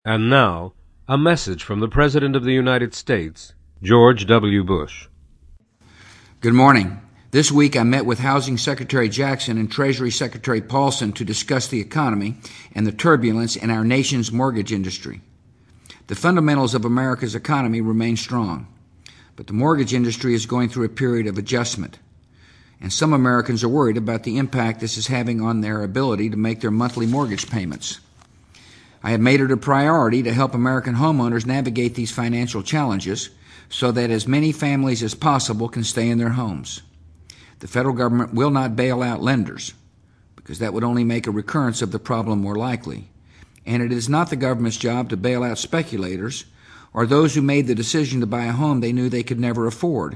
And now, a message from the President of the United States, George W. Bush. Good morning. This week I met with Housing Secretary Jackson and Treasury Secretary Paulson to discuss the economy and the turbulence in our nation's mortgage industry. The fundamentals of America's economy remain strong, but the mortgage industry is going through a period of adjustment, and some Americans are worried about the impact this is having on their ability to make their monthly mortgage payments. I have made it a priority to help American homeowners navigate these financial challenges so that as many families as possible can stay in their homes. The federal government will not bail out lenders, because that would only make a recurrence of the problem more likely. And it is not the government's job to bail out speculators or those who made the decision to buy a home they knew they could never afford.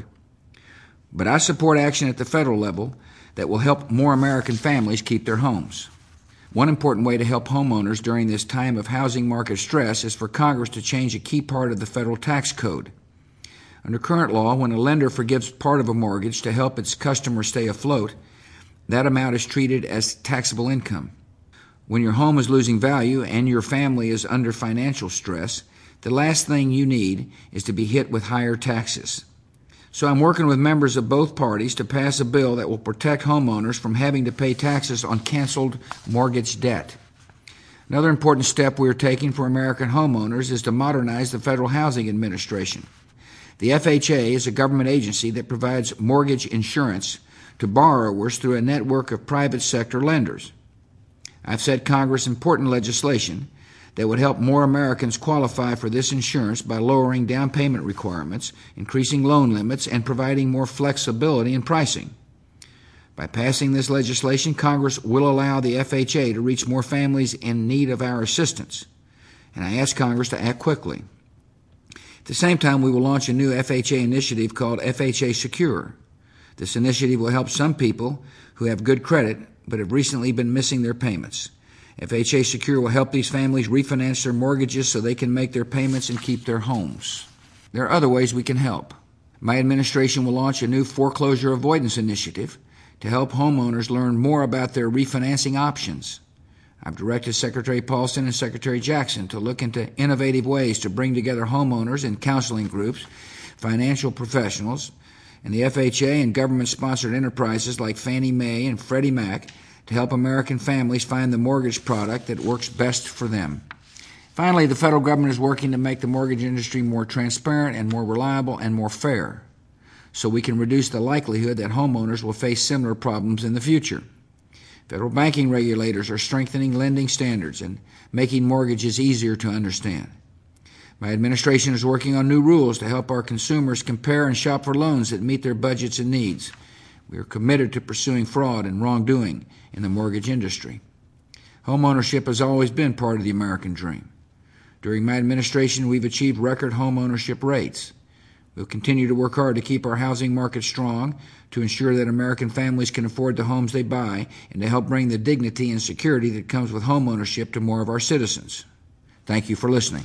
But I support action at the federal level that will help more American families keep their homes. One important way to help homeowners during this time of housing market stress is for Congress to change a key part of the federal tax code. Under current law, when a lender forgives part of a mortgage to help its customer stay afloat, that amount is treated as taxable income. When your home is losing value and your family is under financial stress, the last thing you need is to be hit with higher taxes. So I'm working with members of both parties to pass a bill that will protect homeowners from having to pay taxes on canceled mortgage debt. Another important step we are taking for American homeowners is to modernize the Federal Housing Administration. The FHA is a government agency that provides mortgage insurance to borrowers through a network of private sector lenders. I've set Congress important legislation that would help more Americans qualify for this insurance by lowering down payment requirements, increasing loan limits, and providing more flexibility in pricing. By passing this legislation, Congress will allow the FHA to reach more families in need of our assistance, and I ask Congress to act quickly. At the same time, we will launch a new FHA initiative called FHA Secure. This initiative will help some people who have good credit but have recently been missing their payments. FHA Secure will help these families refinance their mortgages so they can make their payments and keep their homes. There are other ways we can help. My administration will launch a new foreclosure avoidance initiative to help homeowners learn more about their refinancing options. I've directed Secretary Paulson and Secretary Jackson to look into innovative ways to bring together homeowners and counseling groups, financial professionals, and the FHA and government-sponsored enterprises like Fannie Mae and Freddie Mac to help American families find the mortgage product that works best for them. Finally, the federal government is working to make the mortgage industry more transparent and more reliable and more fair, so we can reduce the likelihood that homeowners will face similar problems in the future. Federal banking regulators are strengthening lending standards and making mortgages easier to understand. My administration is working on new rules to help our consumers compare and shop for loans that meet their budgets and needs. We are committed to pursuing fraud and wrongdoing in the mortgage industry. Homeownership has always been part of the American dream. During my administration, we've achieved record homeownership rates. We'll continue to work hard to keep our housing market strong, to ensure that American families can afford the homes they buy, and to help bring the dignity and security that comes with homeownership to more of our citizens. Thank you for listening.